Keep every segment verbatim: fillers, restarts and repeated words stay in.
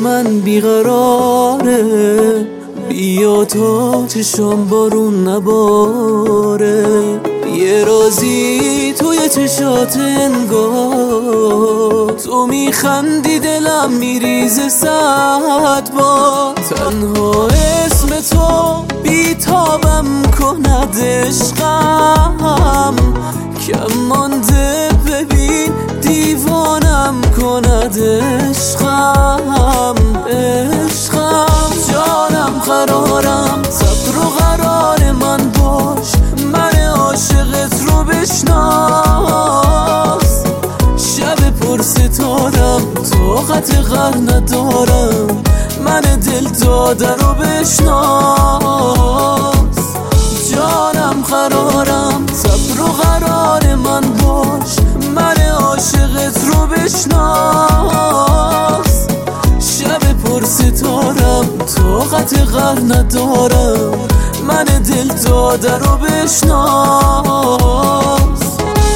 من بیقراره، بیا تا چشام بارون نباره. یه رازی توی چشات انگار، تو میخندی دلم میریزه صد بار. تنها اسم تو بیتابم کند عشقم، کم مانده ببین دیوانم کند عشقم. عشقم جانم قرارم، صبر و قرار من باش، من عاشقت رو بشناس. شب پر ستارم طاقت قهر ندارم، من دل داده رو بشناس. جانم قرارم، صبر و قرار من باش، من عاشقت رو بشناس. شب پر ستارم طاقت قهر ندارم، من دل داده رو بشناس.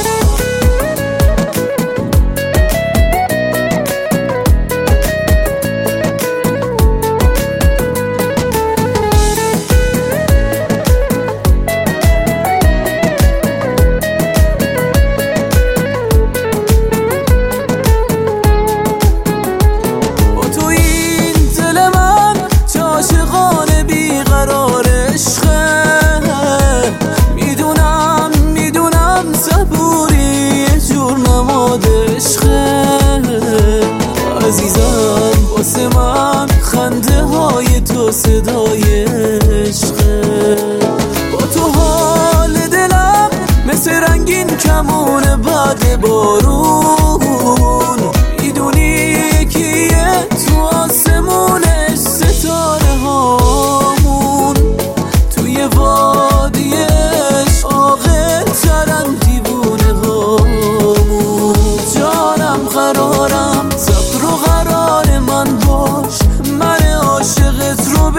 عزیزم واسه من خنده های تو صدای عشقه، با تو حال دلم مثل رنگین کمون بعد بارون. میدونی کیه تو آسمونش ستاره هامون، توی وادیش عاقل ترن دیوونه هامون. جانم قرارم، صبر و قرار من باش، من عاشقت رو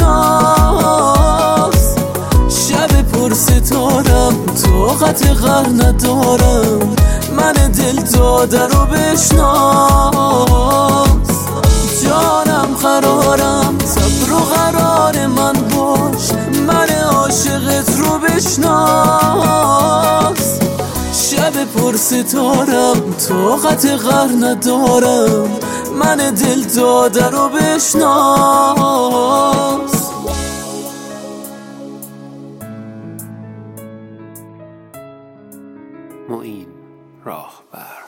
بشناس. شب پر ستارم طاقت قهر ندارم، من دل داده رو بشناس. جانم قرارم، صبر و قرار من باش، من عاشقت رو بشناس. شب پر ستارم طاقت قهر ندارم، من دل داده رو بشناس. معین راهبر.